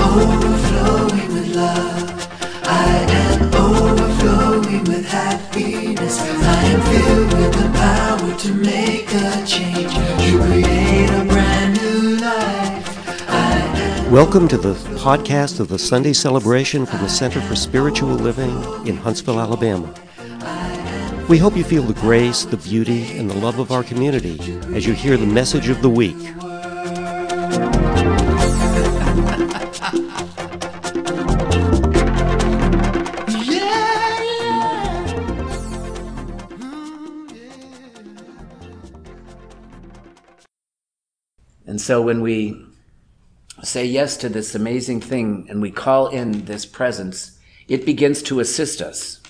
overflowing with love. I am overflowing with happiness. I am filled with the power to make a change, to create a brand new life. Welcome to the podcast of the Sunday celebration from the Center for Spiritual Living in Huntsville, Alabama. We hope you feel the grace, the beauty, and the love of our community as you hear the message of the week. And so when we say yes to this amazing thing and we call in this presence, it begins to assist us.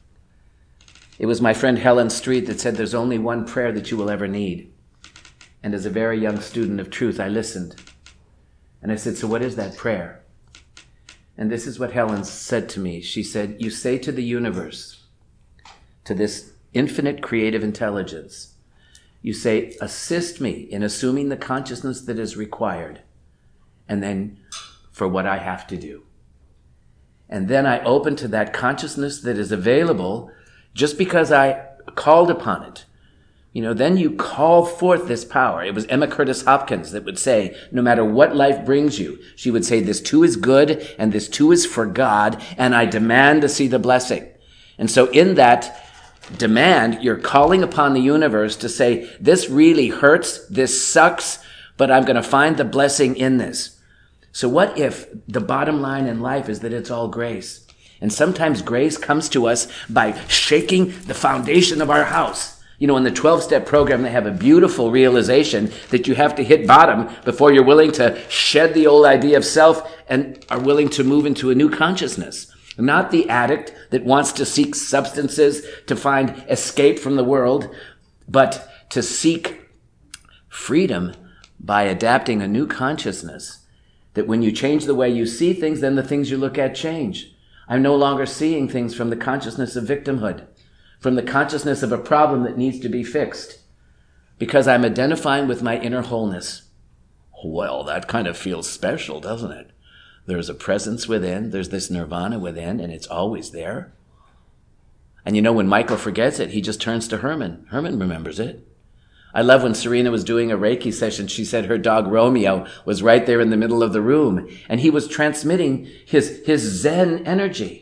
It was my friend Helen Street that said there's only one prayer that you will ever need. And as a very young student of truth, I listened. And I said, so what is that prayer? And this is what Helen said to me. She said, you say to the universe, to this infinite creative intelligence, you say, assist me in assuming the consciousness that is required, and then for what I have to do. And then I open to that consciousness that is available just because I called upon it. Then you call forth this power. It was Emma Curtis Hopkins that would say, no matter what life brings you, she would say, this too is good, and this too is for God, and I demand to see the blessing. And so in that demand, you're calling upon the universe to say, this really hurts, this sucks, but I'm going to find the blessing in this. So what if the bottom line in life is that it's all grace? And sometimes grace comes to us by shaking the foundation of our house. In the 12-step program, they have a beautiful realization that you have to hit bottom before you're willing to shed the old idea of self and are willing to move into a new consciousness. Not the addict that wants to seek substances to find escape from the world, but to seek freedom by adapting a new consciousness. That when you change the way you see things, then the things you look at change. I'm no longer seeing things from the consciousness of victimhood, from the consciousness of a problem that needs to be fixed, because I'm identifying with my inner wholeness. Well, that kind of feels special, doesn't it? There's a presence within, there's this nirvana within, and it's always there. And when Michael forgets it, he just turns to Herman. Herman remembers it. I love when Serena was doing a Reiki session, she said her dog Romeo was right there in the middle of the room, and he was transmitting his Zen energy.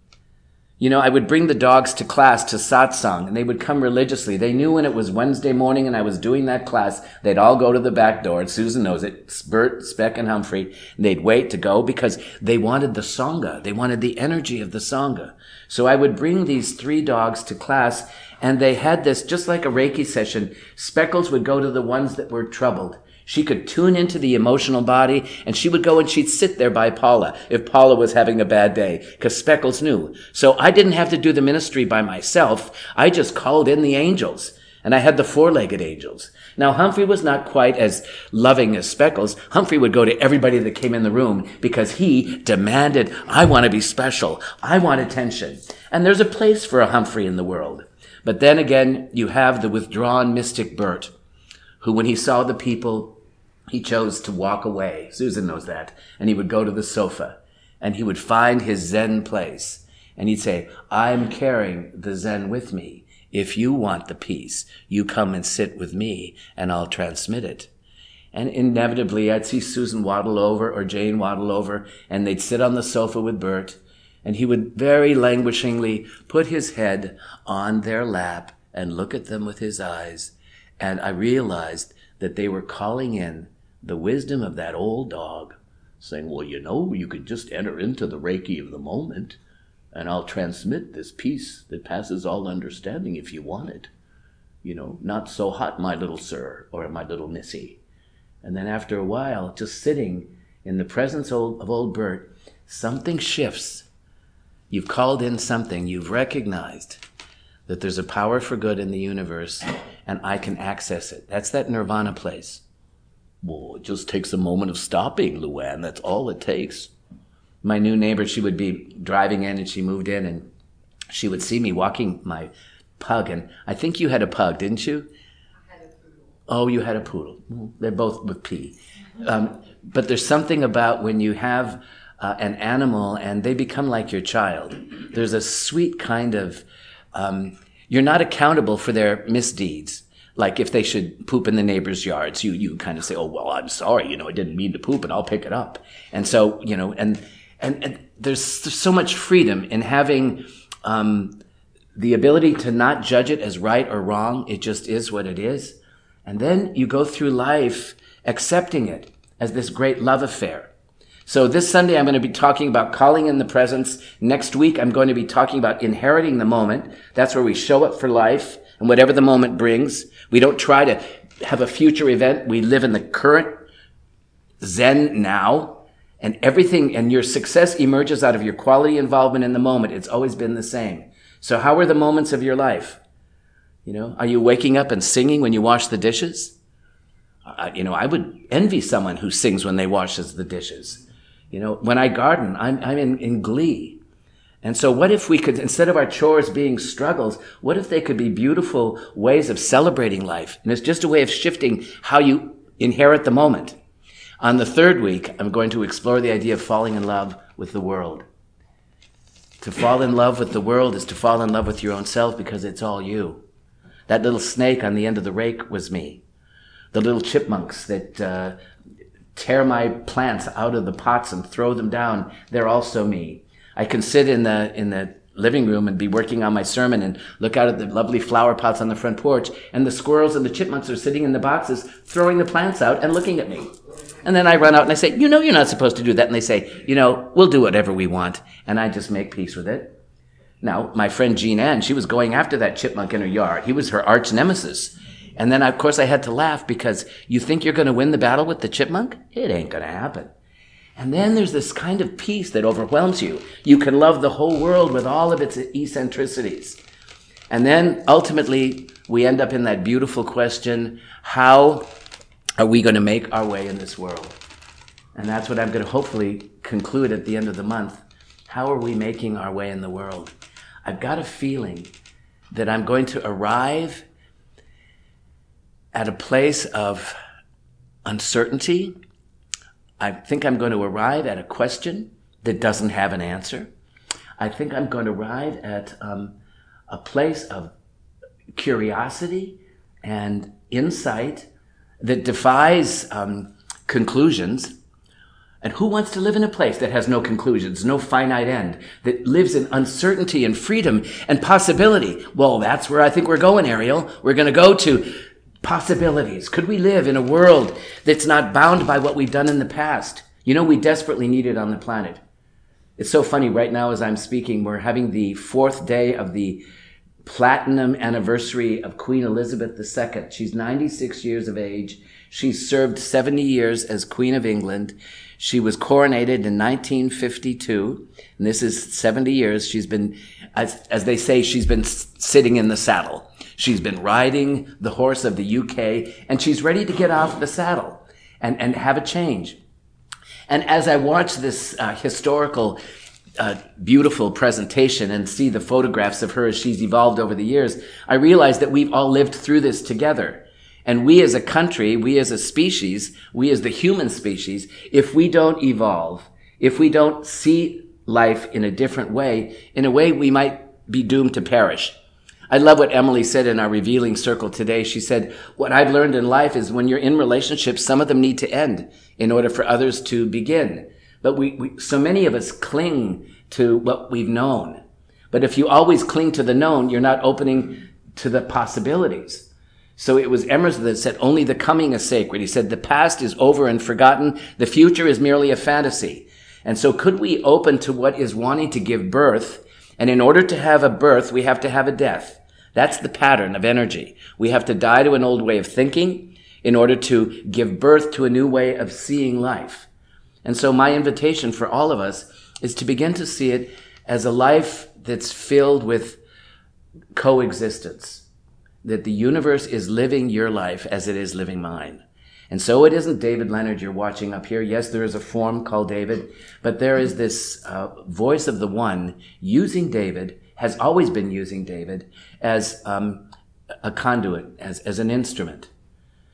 I would bring the dogs to class, to satsang, and they would come religiously. They knew when it was Wednesday morning and I was doing that class, they'd all go to the back door, and Susan knows it, Bert, Speck, and Humphrey, and they'd wait to go because they wanted the Sangha. They wanted the energy of the Sangha. So I would bring these 3 dogs to class, and they had this, just like a Reiki session, Speckles would go to the ones that were troubled. She could tune into the emotional body, and she would go and she'd sit there by Paula if Paula was having a bad day, because Speckles knew. So I didn't have to do the ministry by myself. I just called in the angels, and I had the 4-legged angels. Now, Humphrey was not quite as loving as Speckles. Humphrey would go to everybody that came in the room because he demanded, I want to be special. I want attention. And there's a place for a Humphrey in the world. But then again, you have the withdrawn mystic Bert, who when he saw the people, he chose to walk away. Susan knows that. And he would go to the sofa and he would find his Zen place. And he'd say, I'm carrying the Zen with me. If you want the peace, you come and sit with me and I'll transmit it. And inevitably, I'd see Susan waddle over or Jane waddle over, and they'd sit on the sofa with Bert, and he would very languishingly put his head on their lap and look at them with his eyes. And I realized that they were calling in the wisdom of that old dog, saying, well, you could just enter into the Reiki of the moment, and I'll transmit this peace that passes all understanding if you want it. Not so hot, my little sir, or my little missy. And then after a while, just sitting in the presence of old Bert, something shifts. You've called in something. You've recognized that there's a power for good in the universe, and I can access it. That's that nirvana place. Well, it just takes a moment of stopping, Luann. That's all it takes. My new neighbor, she would be driving in, and she moved in, and she would see me walking my pug. And I think you had a pug, didn't you? I had a poodle. Oh, you had a poodle. They're both with P. But there's something about when you have an animal and they become like your child. There's a sweet kind of, you're not accountable for their misdeeds. Like if they should poop in the neighbor's yards, you kind of say, oh, well, I'm sorry, I didn't mean to poop and I'll pick it up. And so, and there's so much freedom in having the ability to not judge it as right or wrong. It just is what it is. And then you go through life accepting it as this great love affair. So this Sunday, I'm going to be talking about calling in the presence. Next week, I'm going to be talking about inheriting the moment. That's where we show up for life and whatever the moment brings. We don't try to have a future event. We live in the current Zen now. And everything, and your success emerges out of your quality involvement in the moment. It's always been the same. So how are the moments of your life? Are you waking up and singing when you wash the dishes? I would envy someone who sings when they washes the dishes. When I garden, I'm in glee. And so what if we could, instead of our chores being struggles, what if they could be beautiful ways of celebrating life? And it's just a way of shifting how you inherit the moment. On the third week, I'm going to explore the idea of falling in love with the world. To fall in love with the world is to fall in love with your own self because it's all you. That little snake on the end of the rake was me. The little chipmunks that tear my plants out of the pots and throw them down, they're also me. I can sit in the living room and be working on my sermon and look out at the lovely flower pots on the front porch, and the squirrels and the chipmunks are sitting in the boxes throwing the plants out and looking at me. And then I run out and I say, you're not supposed to do that. And they say, we'll do whatever we want. And I just make peace with it. Now, my friend Jean Ann, she was going after that chipmunk in her yard. He was her arch nemesis. And then, of course, I had to laugh because you think you're going to win the battle with the chipmunk? It ain't going to happen. And then there's this kind of peace that overwhelms you. You can love the whole world with all of its eccentricities. And then, ultimately, we end up in that beautiful question, how are we going to make our way in this world? And that's what I'm going to hopefully conclude at the end of the month. How are we making our way in the world? I've got a feeling that I'm going to arrive at a place of uncertainty. I think I'm going to arrive at a question that doesn't have an answer. I think I'm going to arrive at a place of curiosity and insight that defies conclusions. And who wants to live in a place that has no conclusions, no finite end, that lives in uncertainty and freedom and possibility? Well, that's where I think we're going, Ariel. We're going to go to possibilities. Could we live in a world that's not bound by what we've done in the past? We desperately need it on the planet. It's so funny. Right now, as I'm speaking, we're having the 4th day of the platinum anniversary of Queen Elizabeth II. She's 96 years of age. She's served 70 years as Queen of England. She was coronated in 1952, and this is 70 years. She's been, as they say, she's been sitting in the saddle. She's been riding the horse of the UK, and she's ready to get off the saddle and have a change. And as I watch this historical, beautiful presentation and see the photographs of her as she's evolved over the years, I realize that we've all lived through this together. And we as a country, we as a species, we as the human species, if we don't evolve, if we don't see life in a different way, in a way we might be doomed to perish. I love what Emily said in our Revealing Circle today. She said, what I've learned in life is when you're in relationships, some of them need to end in order for others to begin. But so many of us cling to what we've known. But if you always cling to the known, you're not opening to the possibilities. So it was Emerson that said, only the coming is sacred. He said, the past is over and forgotten. The future is merely a fantasy. And so could we open to what is wanting to give birth? And in order to have a birth, we have to have a death. That's the pattern of energy. We have to die to an old way of thinking in order to give birth to a new way of seeing life. And so my invitation for all of us is to begin to see it as a life that's filled with coexistence. That the universe is living your life as it is living mine. And so it isn't David Leonard you're watching up here. Yes, there is a form called David, but there is this voice of the one using David, has always been using David as a conduit, as an instrument.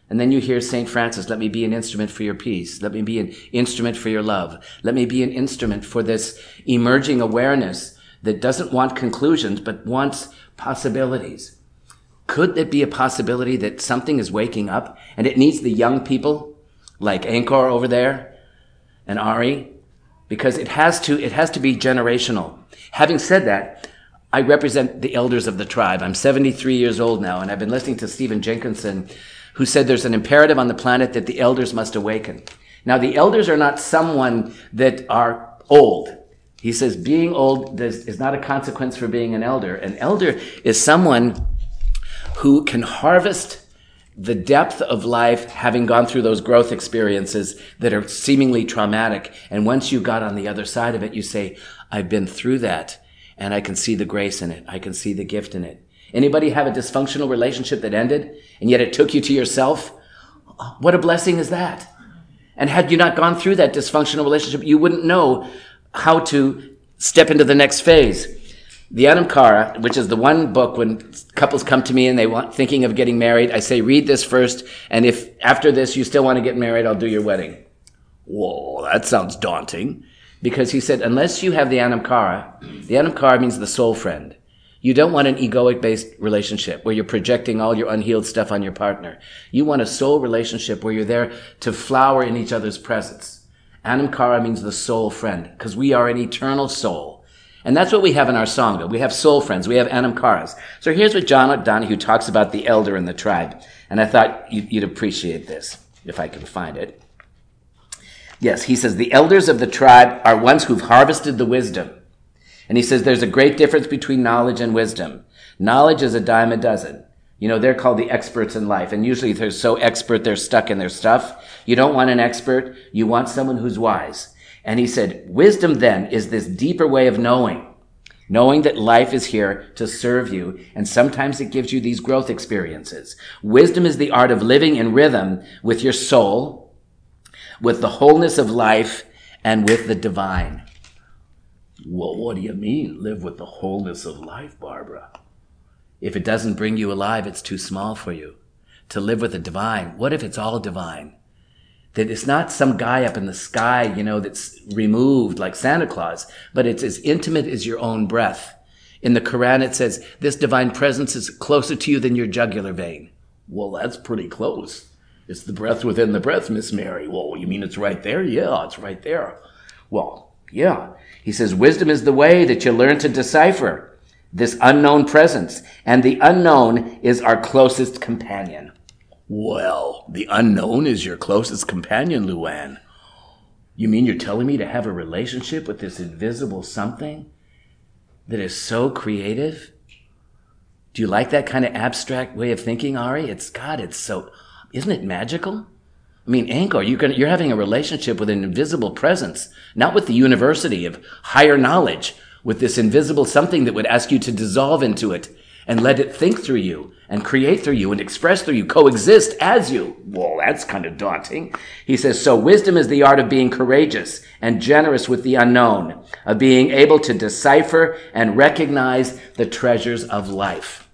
And then you hear St. Francis, let me be an instrument for your peace. Let me be an instrument for your love. Let me be an instrument for this emerging awareness that doesn't want conclusions, but wants possibilities. Could it be a possibility that something is waking up and it needs the young people like Angkor over there and Ari? Because it has to be generational. Having said that, I represent the elders of the tribe. I'm 73 years old now, and I've been listening to Stephen Jenkinson, who said there's an imperative on the planet that the elders must awaken. Now, the elders are not someone that are old. He says being old is not a consequence for being an elder. An elder is someone who can harvest the depth of life, having gone through those growth experiences that are seemingly traumatic. And once you got on the other side of it, you say, I've been through that, and I can see the grace in it. I can see the gift in it. Anybody have a dysfunctional relationship that ended, and yet it took you to yourself? What a blessing is that? And had you not gone through that dysfunctional relationship, you wouldn't know how to step into the next phase. The Anamkara, which is the one book when couples come to me and they want thinking of getting married, I say, read this first, and if after this you still want to get married, I'll do your wedding. Whoa, that sounds daunting. Because he said, unless you have the Anamkara means the soul friend. You don't want an egoic-based relationship where you're projecting all your unhealed stuff on your partner. You want a soul relationship where you're there to flower in each other's presence. Anamkara means the soul friend, because we are an eternal soul. And that's what we have in our Sangha. We have soul friends. We have Anamkaras. So here's what John O'Donohue talks about the elder in the tribe. And I thought you'd appreciate this, if I can find it. Yes, he says, the elders of the tribe are ones who've harvested the wisdom. And he says there's a great difference between knowledge and wisdom. Knowledge is a dime a dozen. You know, they're called the experts in life. And usually they're so expert, they're stuck in their stuff. You don't want an expert. You want someone who's wise. And he said, wisdom then is this deeper way of knowing that life is here to serve you. And sometimes it gives you these growth experiences. Wisdom is the art of living in rhythm with your soul, with the wholeness of life, and with the divine. Well, what do you mean, live with the wholeness of life, Barbara? If it doesn't bring you alive, it's too small for you. To live with the divine, what if it's all divine? That it's not some guy up in the sky, that's removed like Santa Claus, but it's as intimate as your own breath. In the Quran, it says, this divine presence is closer to you than your jugular vein. Well, that's pretty close. It's the breath within the breath, Miss Mary. Well, you mean it's right there? Yeah, it's right there. Well, yeah. He says, wisdom is the way that you learn to decipher this unknown presence, and the unknown is our closest companion. Well, the unknown is your closest companion, Luann. You mean you're telling me to have a relationship with this invisible something that is so creative? Do you like that kind of abstract way of thinking, Ari? Isn't it magical? I mean, Angkor, you're having a relationship with an invisible presence, not with the university of higher knowledge, with this invisible something that would ask you to dissolve into it and let it think through you and create through you and express through you, coexist as you. Well, that's kind of daunting. He says, so wisdom is the art of being courageous and generous with the unknown, of being able to decipher and recognize the treasures of life.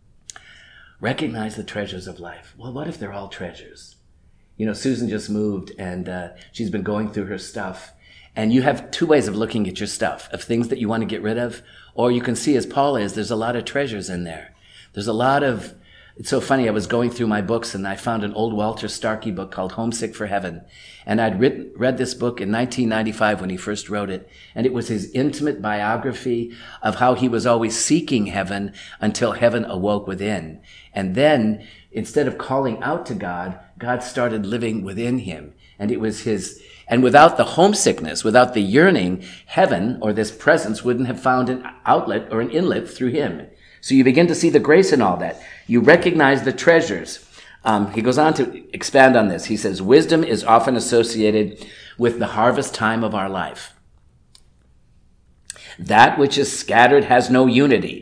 Recognize the treasures of life. Well, what if they're all treasures? Susan just moved and she's been going through her stuff. And you have two ways of looking at your stuff, of things that you want to get rid of, or you can see, as Paul is, there's a lot of treasures in there. There's a lot of, it's so funny, I was going through my books and I found an old Walter Starkey book called Homesick for Heaven. And I'd read this book in 1995 when he first wrote it. And it was his intimate biography of how he was always seeking heaven until heaven awoke within. And then, instead of calling out to God, God started living within him. And it was and without the homesickness, without the yearning, heaven, or this presence, wouldn't have found an outlet or an inlet through him. So you begin to see the grace in all that. You recognize the treasures. He goes on to expand on this. He says, wisdom is often associated with the harvest time of our life. That which is scattered has no unity,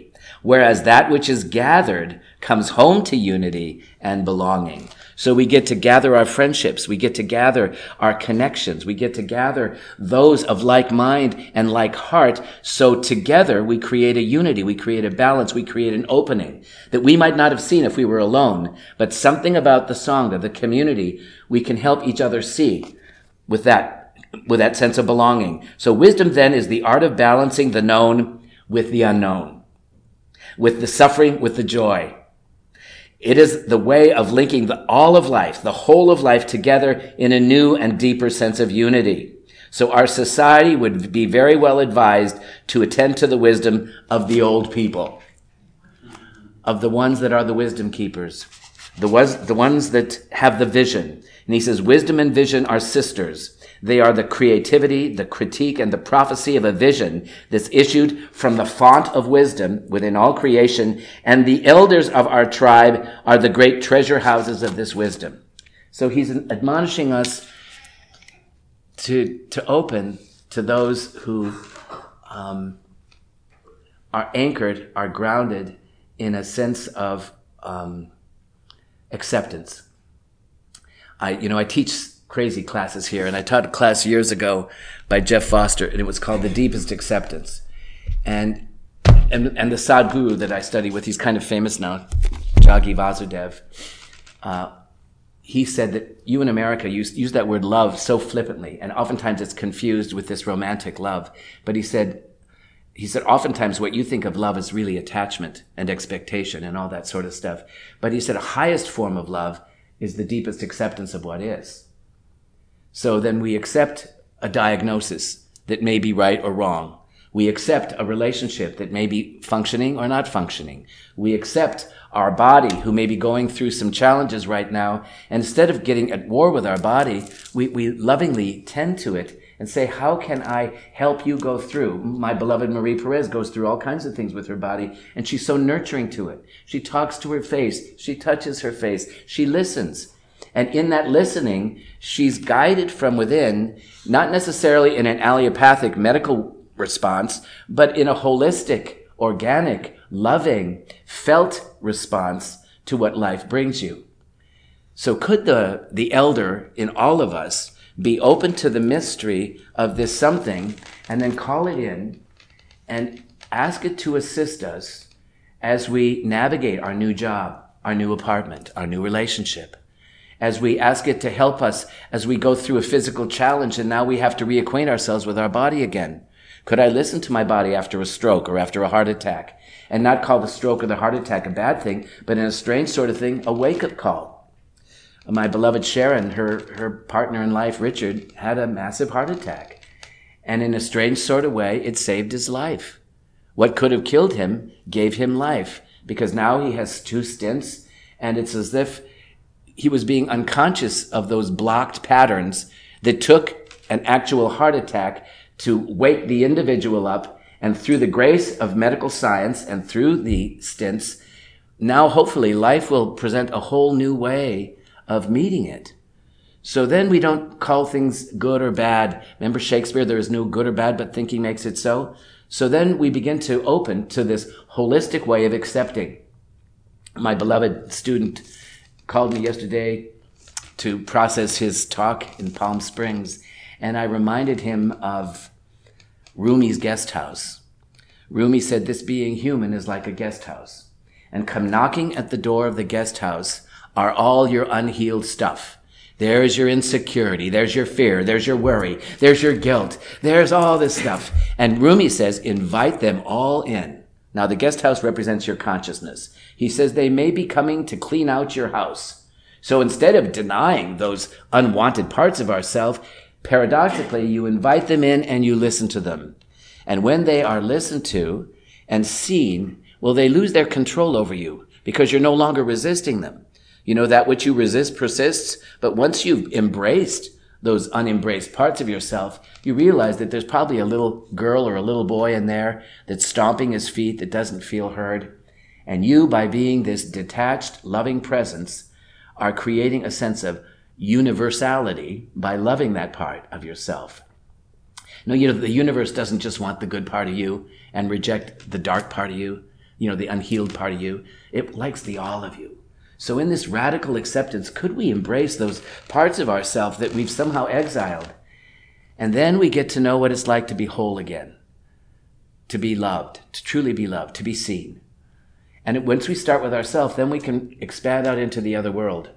whereas that which is gathered comes home to unity and belonging. So we get to gather our friendships, we get to gather our connections, we get to gather those of like mind and like heart, so together we create a unity, we create a balance, we create an opening that we might not have seen if we were alone, but something about the Sangha, the community, we can help each other see with that sense of belonging. So wisdom then is the art of balancing the known with the unknown, with the suffering, with the joy. It is the way of linking all of life, the whole of life together in a new and deeper sense of unity. So our society would be very well advised to attend to the wisdom of the old people, of the ones that are the wisdom keepers, the ones that have the vision. And he says, wisdom and vision are sisters. They are the creativity, the critique, and the prophecy of a vision that's issued from the font of wisdom within all creation, and the elders of our tribe are the great treasure houses of this wisdom. So he's admonishing us to open to those who are anchored, are grounded in a sense of acceptance. I teach crazy classes here, and I taught a class years ago by Jeff Foster, and it was called The Deepest Acceptance. And the Sadhguru that I study with, he's kind of famous now, Jaggi Vasudev, he said that you in America use that word love so flippantly, and oftentimes it's confused with this romantic love. But he said oftentimes what you think of love is really attachment and expectation and all that sort of stuff. But he said a highest form of love is the deepest acceptance of what is. So then we accept a diagnosis that may be right or wrong. We accept a relationship that may be functioning or not functioning. We accept our body, who may be going through some challenges right now, and instead of getting at war with our body, we lovingly tend to it and say, how can I help you go through? My beloved Marie Perez goes through all kinds of things with her body, and she's so nurturing to it. She talks to her face. She touches her face. She listens. And in that listening, she's guided from within, not necessarily in an allopathic medical response, but in a holistic, organic, loving, felt response to what life brings you. So could the elder in all of us be open to the mystery of this something, and then call it in and ask it to assist us as we navigate our new job, our new apartment, our new relationship, as we ask it to help us as we go through a physical challenge and now we have to reacquaint ourselves with our body again. Could I listen to my body after a stroke or after a heart attack and not call the stroke or the heart attack a bad thing, but in a strange sort of thing, a wake-up call? My beloved Sharon, her partner in life, Richard, had a massive heart attack. And in a strange sort of way, it saved his life. What could have killed him gave him life, because now he has 2 stents, and it's as if he was being unconscious of those blocked patterns that took an actual heart attack to wake the individual up. And through the grace of medical science and through the stents, now hopefully life will present a whole new way of meeting it. So then we don't call things good or bad. Remember Shakespeare, there is no good or bad, but thinking makes it so. So then we begin to open to this holistic way of accepting. My beloved student called me yesterday to process his talk in Palm Springs, and I reminded him of Rumi's guest house. Rumi said, this being human is like a guest house, and come knocking at the door of the guest house are all your unhealed stuff. There's your insecurity, there's your fear, there's your worry, there's your guilt, there's all this stuff. And Rumi says, invite them all in. Now, the guest house represents your consciousness. He says they may be coming to clean out your house. So instead of denying those unwanted parts of ourselves, paradoxically, you invite them in and you listen to them. And when they are listened to and seen, well, they lose their control over you because you're no longer resisting them. You know, that which you resist persists, but once you've embraced those unembraced parts of yourself, you realize that there's probably a little girl or a little boy in there that's stomping his feet, that doesn't feel heard. And you, by being this detached, loving presence, are creating a sense of universality by loving that part of yourself. No, the universe doesn't just want the good part of you and reject the dark part of you. the unhealed part of you. It likes the all of you. So in this radical acceptance, could we embrace those parts of ourselves that we've somehow exiled? And then we get to know what it's like to be whole again, to be loved, to truly be loved, to be seen. And once we start with ourselves, then we can expand out into the other world.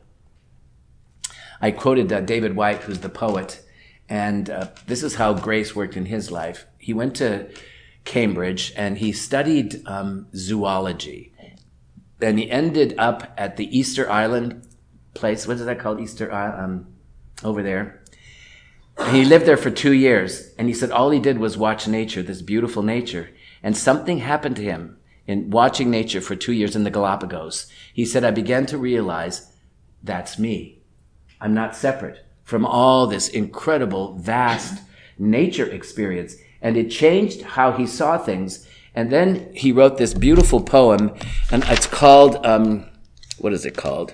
I quoted David Whyte, who's the poet, and this is how grace worked in his life. He went to Cambridge and he studied zoology. And he ended up at the Easter Island place. What is that called? Easter Island, over there. And he lived there for 2 years. And he said all he did was watch nature, this beautiful nature. And something happened to him in watching nature for 2 years in the Galapagos. He said, I began to realize that's me. I'm not separate from all this incredible, vast nature experience. And it changed how he saw things. And then he wrote this beautiful poem, and it's called, what is it called?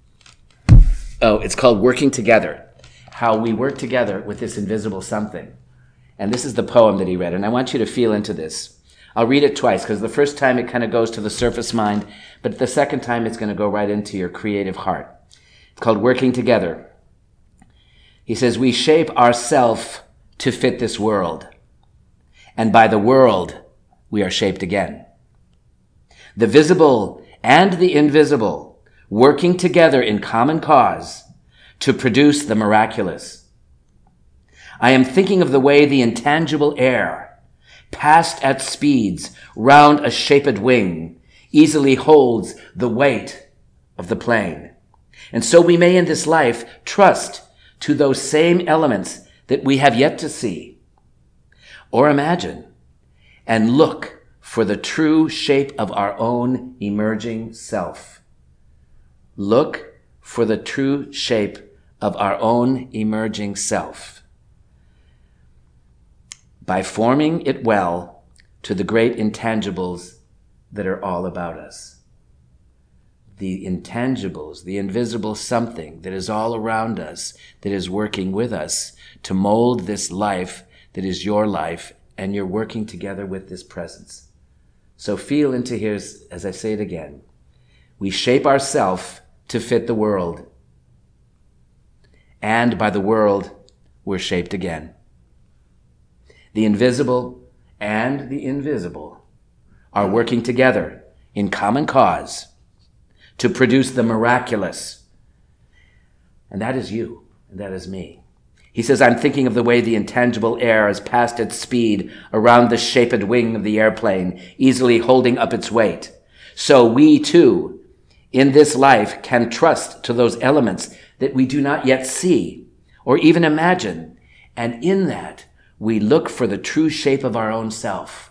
Oh, it's called Working Together. How we work together with this invisible something. And this is the poem that he read, and I want you to feel into this. I'll read it twice, because the first time it kind of goes to the surface mind, but the second time it's going to go right into your creative heart. It's called Working Together. He says, we shape ourself to fit this world, and by the world, we are shaped again. The visible and the invisible working together in common cause to produce the miraculous. I am thinking of the way the intangible air, passed at speeds round a shaped wing, easily holds the weight of the plane. And so we may in this life trust to those same elements that we have yet to see or imagine, and look for the true shape of our own emerging self. Look for the true shape of our own emerging self. By forming it well to the great intangibles that are all about us. The intangibles, the invisible something that is all around us, that is working with us to mold this life that is your life, and you're working together with this presence. So feel into here, as I say it again. We shape ourselves to fit the world. And by the world, we're shaped again. The invisible and the invisible are working together in common cause to produce the miraculous. And that is you, and that is me. He says, I'm thinking of the way the intangible air has passed its speed around the shaped wing of the airplane, easily holding up its weight. So we too, in this life, can trust to those elements that we do not yet see or even imagine. And in that, we look for the true shape of our own self.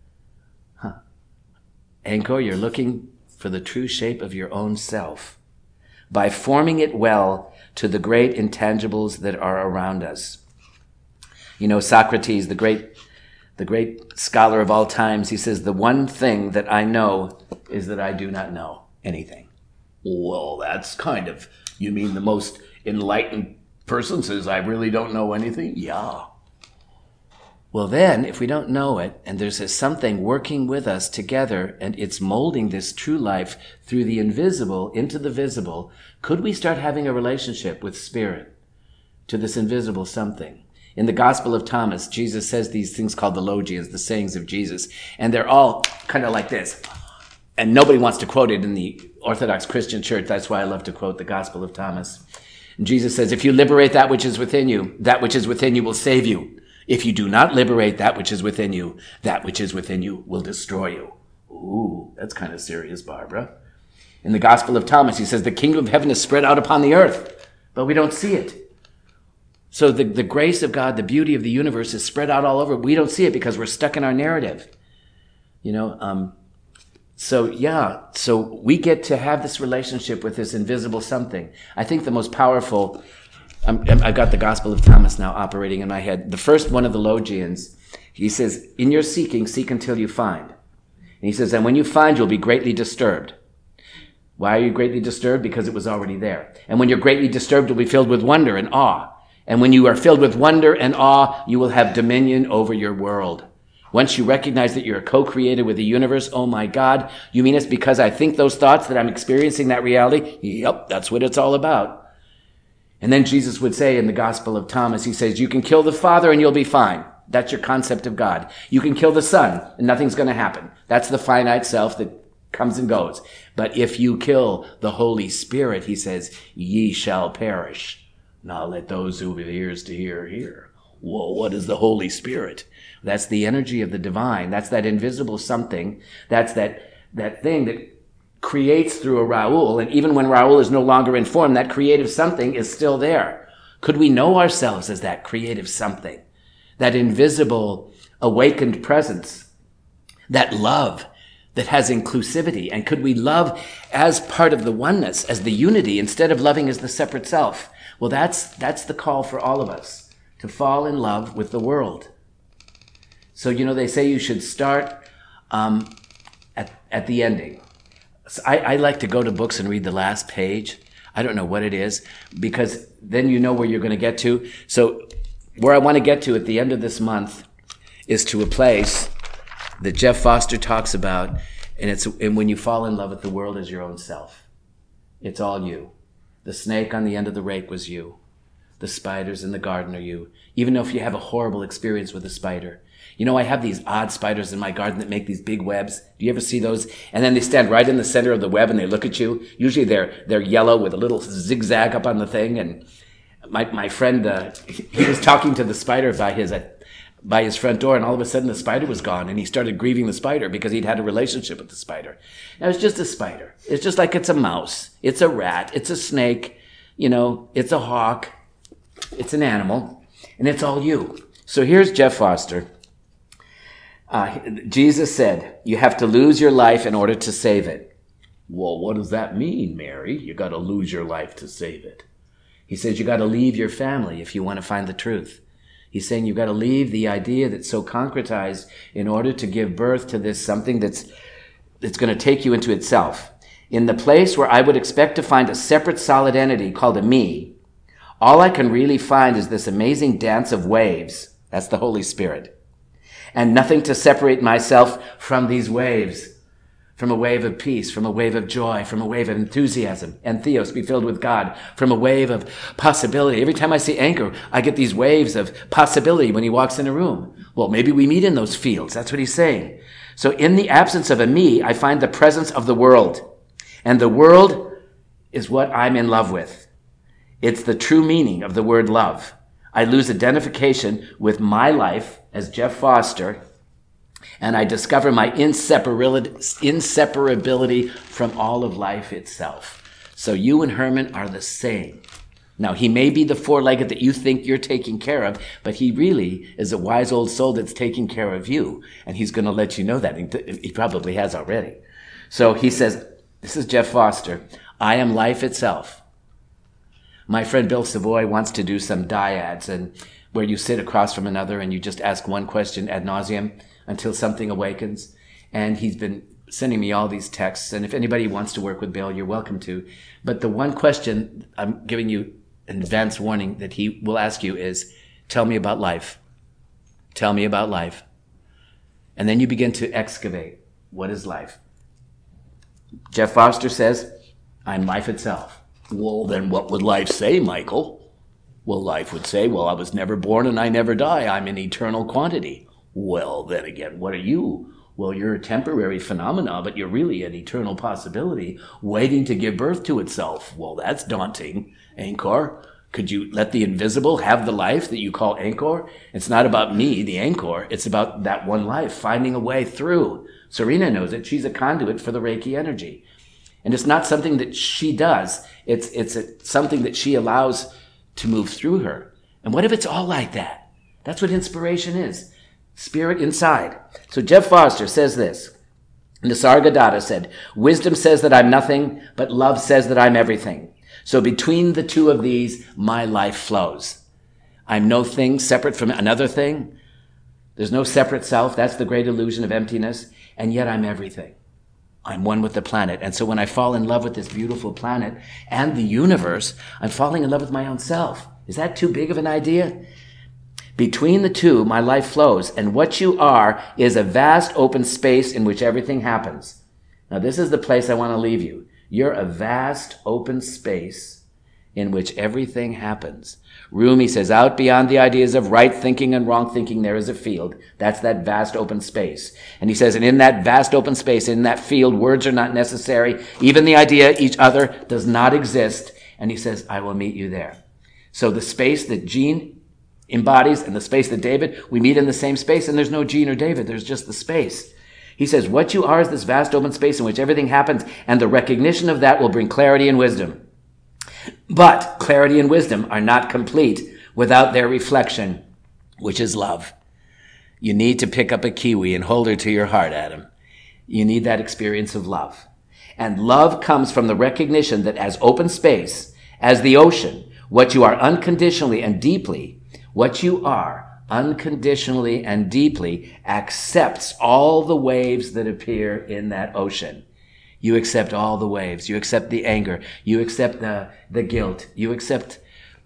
Anchor, you're looking for the true shape of your own self by forming it well to the great intangibles that are around us. You know, Socrates, the great scholar of all times, he says, the one thing that I know is that I do not know anything. Well, that's kind of, you mean the most enlightened person says, I really don't know anything? Yeah. Well then, if we don't know it, and there's this something working with us together, and it's molding this true life through the invisible into the visible, could we start having a relationship with spirit to this invisible something? In the Gospel of Thomas, Jesus says these things called the logias, the sayings of Jesus, and they're all kind of like this. And nobody wants to quote it in the Orthodox Christian church. That's why I love to quote the Gospel of Thomas. And Jesus says, if you liberate that which is within you, that which is within you will save you. If you do not liberate that which is within you, that which is within you will destroy you. Ooh, that's kind of serious, Barbara. In the Gospel of Thomas, he says, the kingdom of heaven is spread out upon the earth, but we don't see it. So the grace of God, the beauty of the universe is spread out all over. We don't see it because we're stuck in our narrative. So we get to have this relationship with this invisible something. I think the most powerful, I've got the Gospel of Thomas now operating in my head. The first one of the Logians, he says, in your seeking, seek until you find. And he says, and when you find, you'll be greatly disturbed. Why are you greatly disturbed? Because it was already there. And when you're greatly disturbed, you'll be filled with wonder and awe. And when you are filled with wonder and awe, you will have dominion over your world. Once you recognize that you're a co-creator with the universe, oh my God, you mean it's because I think those thoughts that I'm experiencing that reality? Yep, that's what it's all about. And then Jesus would say in the Gospel of Thomas, he says, you can kill the Father and you'll be fine. That's your concept of God. You can kill the Son and nothing's going to happen. That's the finite self that comes and goes. But if you kill the Holy Spirit, he says, ye shall perish. Now let those who have ears to hear, hear. Whoa, what is the Holy Spirit? That's the energy of the divine. That's that invisible something. That's that thing that creates through a Raul. And even when Raul is no longer in form, that creative something is still there. Could we know ourselves as that creative something? That invisible awakened presence? That love that has inclusivity? And could we love as part of the oneness, as the unity, instead of loving as the separate self? Well, that's the call for all of us, to fall in love with the world. So, they say you should start at the ending. So I like to go to books and read the last page. I don't know what it is, because then you know where you're going to get to. So where I want to get to at the end of this month is to a place that Jeff Foster talks about, and when you fall in love with the world as your own self. It's all you. The snake on the end of the rake was you. The spiders in the garden are you. Even though if you have a horrible experience with a spider. I have these odd spiders in my garden that make these big webs. Do you ever see those? And then they stand right in the center of the web and they look at you. Usually they're yellow with a little zigzag up on the thing. And my friend, he was talking to the spider by his front door, and all of a sudden the spider was gone, and he started grieving the spider because he'd had a relationship with the spider. Now, it's just a spider. It's just like it's a mouse. It's a rat. It's a snake. It's a hawk. It's an animal. And it's all you. So here's Jeff Foster. Jesus said, you have to lose your life in order to save it. Well, what does that mean, Mary? You got to lose your life to save it. He says you got to leave your family if you want to find the truth. He's saying you got to leave the idea that's so concretized in order to give birth to this something that's going to take you into itself. In the place where I would expect to find a separate solid entity called a me, all I can really find is this amazing dance of waves. That's the Holy Spirit. And nothing to separate myself from these waves. From a wave of peace, from a wave of joy, from a wave of enthusiasm, and theos, be filled with God, from a wave of possibility. Every time I see Anchor, I get these waves of possibility when he walks in a room. Well, maybe we meet in those fields. That's what he's saying. So in the absence of a me, I find the presence of the world. And the world is what I'm in love with. It's the true meaning of the word love. I lose identification with my life as Jeff Foster, and I discover my inseparability from all of life itself. So you and Herman are the same. Now, he may be the four-legged that you think you're taking care of, but he really is a wise old soul that's taking care of you, and he's going to let you know that. He probably has already. So he says, this is Jeff Foster. I am life itself. My friend Bill Savoy wants to do some dyads, and where you sit across from another and you just ask one question ad nauseum until something awakens. And he's been sending me all these texts. And if anybody wants to work with Bill, you're welcome to. But the one question I'm giving you an advance warning that he will ask you is, tell me about life. Tell me about life. And then you begin to excavate. What is life? Jeff Foster says, I'm life itself. Well, then what would life say, Michael? Well, life would say, well, I was never born and I never die. I'm an eternal quantity. Well, then again, what are you? Well, you're a temporary phenomena, but you're really an eternal possibility waiting to give birth to itself. Well, that's daunting. Anchor, could you let the invisible have the life that you call Anchor? It's not about me, the Anchor. It's about that one life, finding a way through. Serena knows it. She's a conduit for the Reiki energy. And it's not something that she does. It's something that she allows to move through her. And what if it's all like that? That's what inspiration is. Spirit inside. So Jeff Foster says this. Nisargadatta said, wisdom says that I'm nothing, but love says that I'm everything. So between the two of these, my life flows. I'm no thing separate from another thing. There's no separate self. That's the great illusion of emptiness. And yet I'm everything. I'm one with the planet. And so when I fall in love with this beautiful planet and the universe, I'm falling in love with my own self. Is that too big of an idea? Between the two, my life flows, and what you are is a vast open space in which everything happens. Now, this is the place I want to leave you. You're a vast open space in which everything happens. Rumi says, out beyond the ideas of right thinking and wrong thinking, there is a field. That's that vast open space. And he says, and in that vast open space, in that field, words are not necessary. Even the idea each other does not exist. And he says, I will meet you there. So the space that Jean embodies and the space that David, we meet in the same space, and there's no Jean or David. There's just the space. He says, what you are is this vast open space in which everything happens, and the recognition of that will bring clarity and wisdom. But clarity and wisdom are not complete without their reflection, which is love. You need to pick up a kiwi and hold her to your heart, Adam. You need that experience of love. And love comes from the recognition that as open space, as the ocean, what you are unconditionally and deeply, what you are unconditionally and deeply accepts all the waves that appear in that ocean. You accept all the waves. You accept the anger. You accept the guilt. You accept,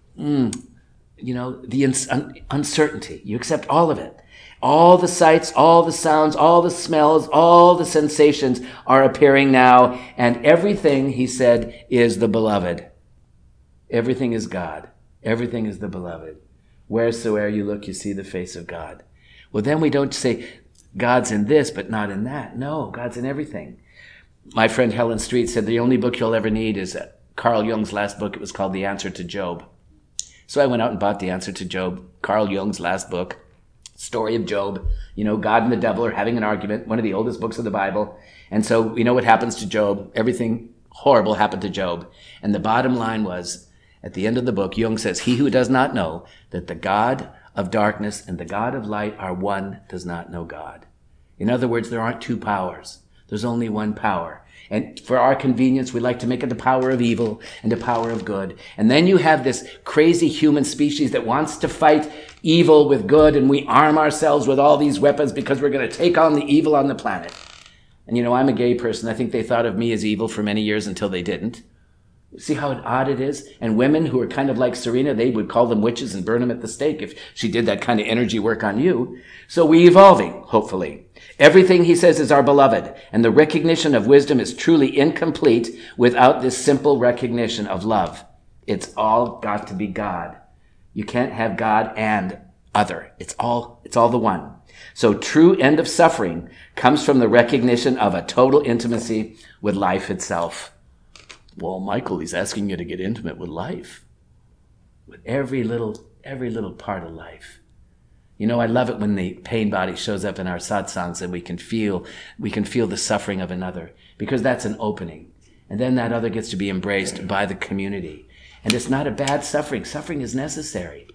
the uncertainty. You accept all of it. All the sights, all the sounds, all the smells, all the sensations are appearing now. And everything, he said, is the beloved. Everything is God. Everything is the beloved. Wheresoever you look, you see the face of God. Well, then we don't say God's in this, but not in that. No, God's in everything. My friend Helen Street said the only book you'll ever need is Carl Jung's last book. It was called The Answer to Job. So I went out and bought The Answer to Job, Carl Jung's last book, story of Job. God and the devil are having an argument, one of the oldest books of the Bible. And so we know what happens to Job. Everything horrible happened to Job. And the bottom line was, at the end of the book, Jung says, he who does not know that the God of darkness and the God of light are one does not know God. In other words, there aren't two powers. There's only one power. And for our convenience, we like to make it the power of evil and the power of good. And then you have this crazy human species that wants to fight evil with good, and we arm ourselves with all these weapons because we're going to take on the evil on the planet. And I'm a gay person. I think they thought of me as evil for many years until they didn't. See how odd it is? And women who are kind of like Serena, they would call them witches and burn them at the stake if she did that kind of energy work on you. So we're evolving, hopefully. Everything, he says, is our beloved. And the recognition of wisdom is truly incomplete without this simple recognition of love. It's all got to be God. You can't have God and other. It's all the one. So true end of suffering comes from the recognition of a total intimacy with life itself. Well, Michael, he's asking you to get intimate with life, with every little part of life. I love it when the pain body shows up in our satsangs and we can feel the suffering of another, because that's an opening. And then that other gets to be embraced by the community. And it's not a bad suffering. Suffering is necessary.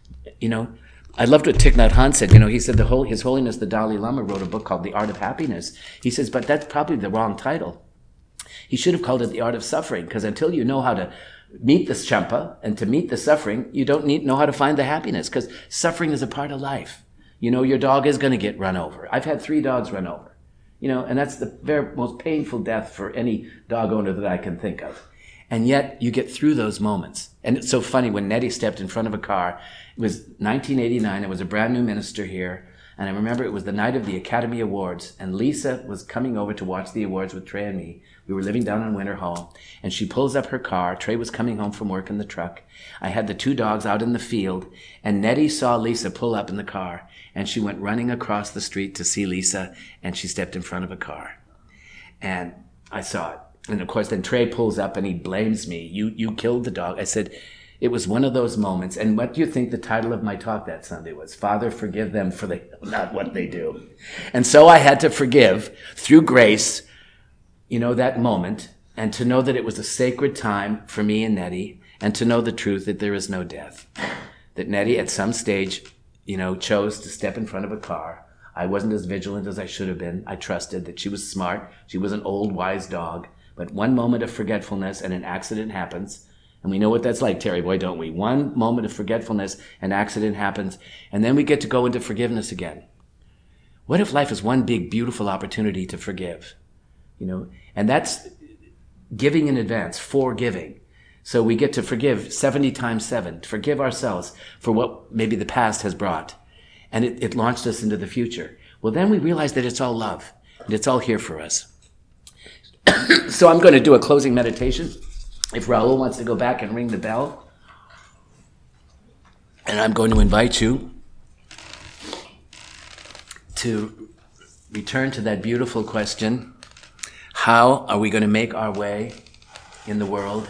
I loved what Thich Nhat Hanh said. He said His Holiness the Dalai Lama wrote a book called The Art of Happiness. He says, but that's probably the wrong title. He should have called it The Art of Suffering, because until you know how to meet the champa and to meet the suffering, you don't know how to find the happiness, because suffering is a part of life. Your dog is going to get run over. I've had 3 dogs run over, and that's the very most painful death for any dog owner that I can think of. And yet you get through those moments. And it's so funny, when Nettie stepped in front of a car, it was 1989, I was a brand new minister here. And I remember it was the night of the Academy Awards, and Lisa was coming over to watch the awards with Trey and me. We were living down in Winter Hall, and she pulls up her car. Trey was coming home from work in the truck. I had the 2 dogs out in the field, and Nettie saw Lisa pull up in the car, and she went running across the street to see Lisa, and she stepped in front of a car. And I saw it. And of course, then Trey pulls up and he blames me. You killed the dog. I said, it was one of those moments. And what do you think the title of my talk that Sunday was? Father, forgive them, for they know not what they do. And so I had to forgive through grace, that moment, and to know that it was a sacred time for me and Nettie, and to know the truth that there is no death. That Nettie at some stage, chose to step in front of a car. I wasn't as vigilant as I should have been. I trusted that she was smart. She was an old, wise dog. But one moment of forgetfulness and an accident happens. And we know what that's like, Terry boy, don't we? One moment of forgetfulness, an accident happens, and then we get to go into forgiveness again. What if life is one big, beautiful opportunity to forgive? And that's giving in advance, forgiving. So we get to forgive 70 times 7, to forgive ourselves for what maybe the past has brought. And it launched us into the future. Well, then we realize that it's all love, and it's all here for us. So I'm going to do a closing meditation. If Raul wants to go back and ring the bell. And I'm going to invite you to return to that beautiful question, how are we going to make our way in the world?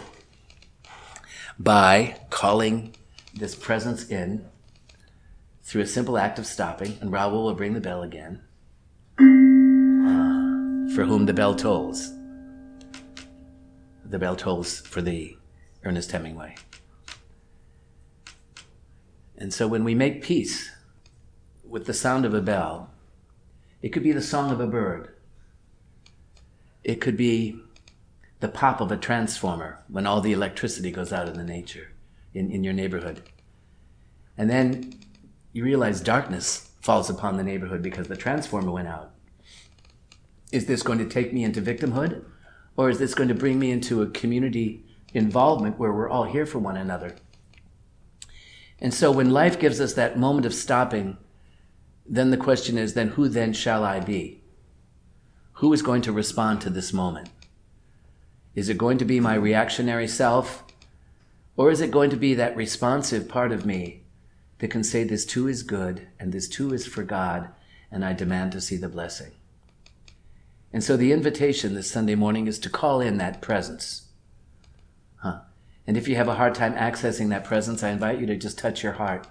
By calling this presence in through a simple act of stopping, and Raul will ring the bell again, for whom the bell tolls. The bell tolls for thee, Ernest Hemingway. And so when we make peace with the sound of a bell, it could be the song of a bird. It could be the pop of a transformer when all the electricity goes out in the nature, in your neighborhood. And then you realize darkness falls upon the neighborhood because the transformer went out. Is this going to take me into victimhood? Or is this going to bring me into a community involvement where we're all here for one another? And so when life gives us that moment of stopping, then the question is, then who then shall I be? Who is going to respond to this moment? Is it going to be my reactionary self? Or is it going to be that responsive part of me that can say this too is good and this too is for God and I demand to see the blessing? And so the invitation this Sunday morning is to call in that presence. And if you have a hard time accessing that presence, I invite you to just touch your heart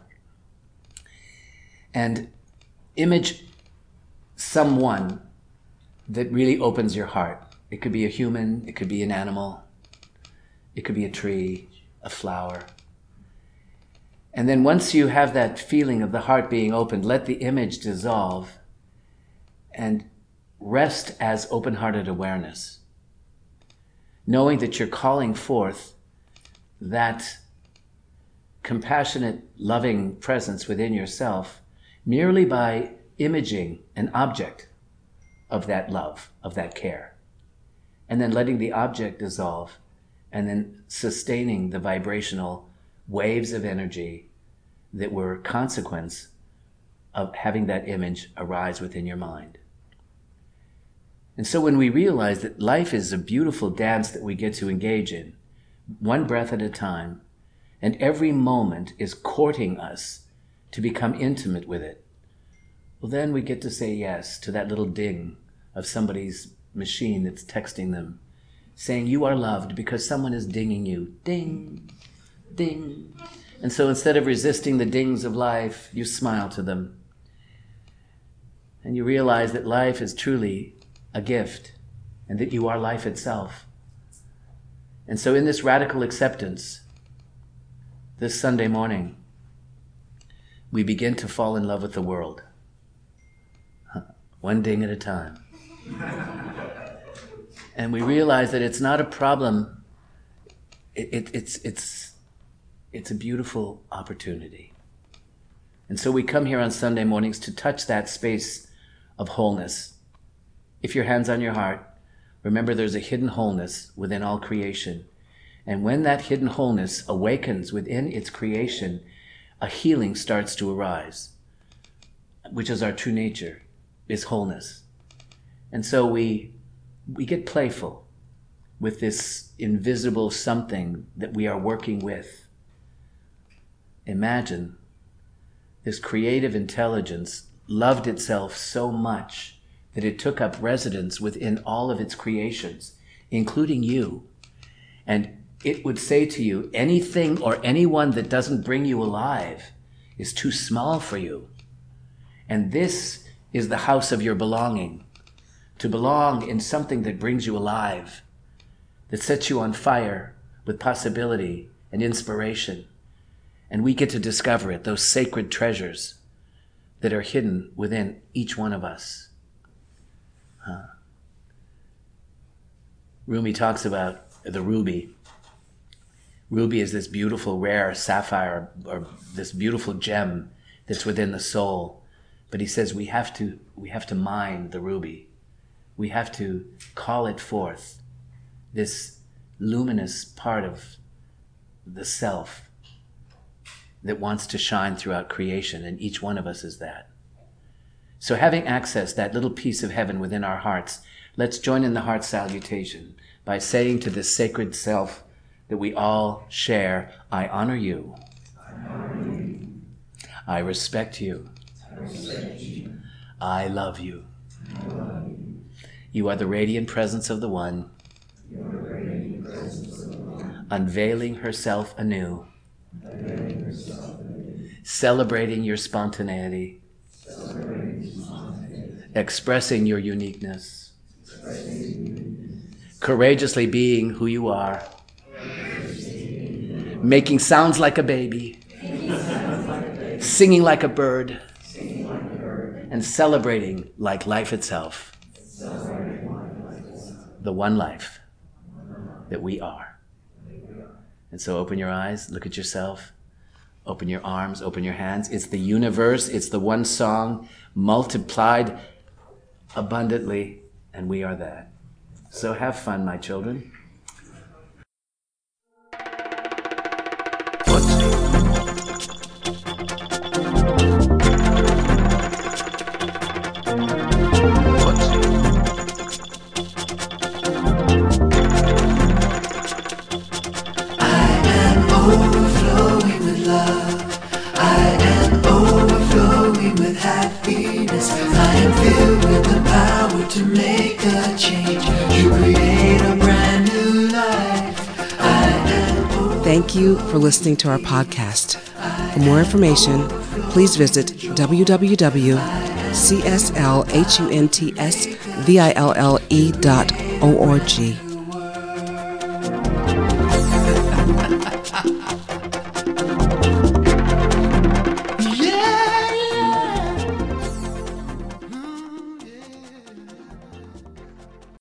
and image someone that really opens your heart. It could be a human, it could be an animal, it could be a tree, a flower. And then once you have that feeling of the heart being opened, let the image dissolve and rest as open-hearted awareness, knowing that you're calling forth that compassionate, loving presence within yourself merely by imaging an object of that love, of that care, and then letting the object dissolve, and then sustaining the vibrational waves of energy that were consequence of having that image arise within your mind. And so when we realize that life is a beautiful dance that we get to engage in, one breath at a time, and every moment is courting us to become intimate with it, well, then we get to say yes to that little ding of somebody's machine that's texting them, saying you are loved because someone is dinging you. Ding, ding. And so instead of resisting the dings of life, you smile to them. And you realize that life is truly a gift and that you are life itself. And so in this radical acceptance, this Sunday morning, we begin to fall in love with the world. One ding at a time. And we realize that it's not a problem. It's a beautiful opportunity. And so we come here on Sunday mornings to touch that space of wholeness. If your hand's on your heart, remember there's a hidden wholeness within all creation. And when that hidden wholeness awakens within its creation, a healing starts to arise, which is our true nature, is wholeness. And so we get playful with this invisible something that we are working with. Imagine this creative intelligence loved itself so much that it took up residence within all of its creations, including you. And it would say to you, anything or anyone that doesn't bring you alive is too small for you. And this is the house of your belonging. To belong in something that brings you alive, that sets you on fire with possibility and inspiration. And we get to discover it, those sacred treasures that are hidden within each one of us. Rumi talks about the ruby. Ruby is this beautiful, rare sapphire, or this beautiful gem that's within the soul. But he says we have to mine the ruby. We have to call it forth, this luminous part of the self that wants to shine throughout creation, and each one of us is that. So having accessed that little piece of heaven within our hearts, let's join in the heart salutation by saying to this sacred self that we all share, I honor you. I respect you. I love you. You are the radiant presence of the One, unveiling herself anew, celebrating your spontaneity, expressing your uniqueness, courageously being who you are, making sounds like a baby, singing like a bird, and celebrating like life itself, the one life that we are. And so open your eyes, look at yourself, open your arms, open your hands. It's the universe, it's the one song multiplied abundantly, and we are that. So have fun, my children. Overflowing with love, I am overflowing with happiness. I am filled with the power to make a change, to create a brand new life. Thank you for listening to our podcast. For more information, please visit www.cslhuntsville.org.